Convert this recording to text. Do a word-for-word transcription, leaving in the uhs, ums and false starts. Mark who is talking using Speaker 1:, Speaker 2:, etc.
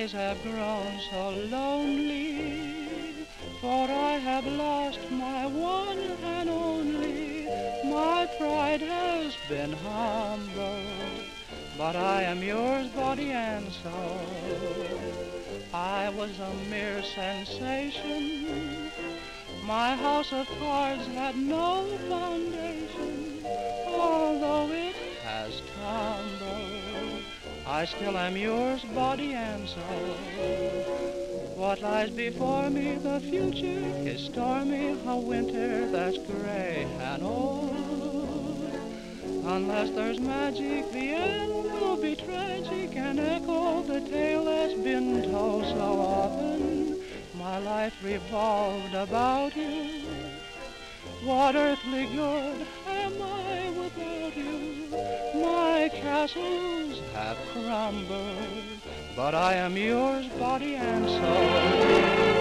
Speaker 1: days have grown so lonely, for I have lost my one and only. My pride has been humbled, but I am yours, body and soul. I was a mere sensation. My house of cards had no foundation. Although it has tumbled, I still am yours, body and soul. What lies before me, the future is stormy, a winter that's gray and old. Unless there's magic, the end will be tragic and echo the tale that's been told so often. My life revolved about you. What earthly good am I without you? My castles have crumbled, but I am yours, body and soul.